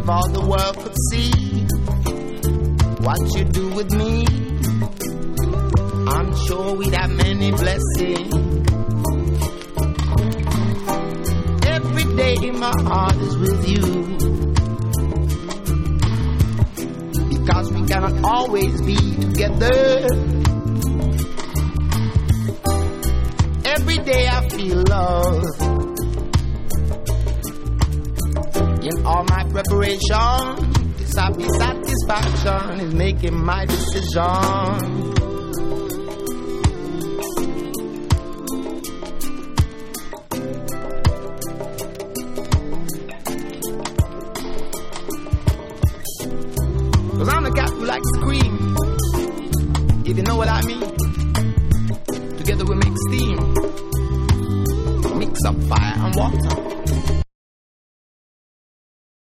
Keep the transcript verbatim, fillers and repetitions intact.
if all the world could see what you do with me, I'm sure we'd have many blessings. Every day my heart is with you, because we cannot always be together. Every day I feel love in all my preparation. This happy satisfaction is making my decision. Cause I'm the cat who likes to scream, if you know what I mean. Together we make steam, mix up fire and water.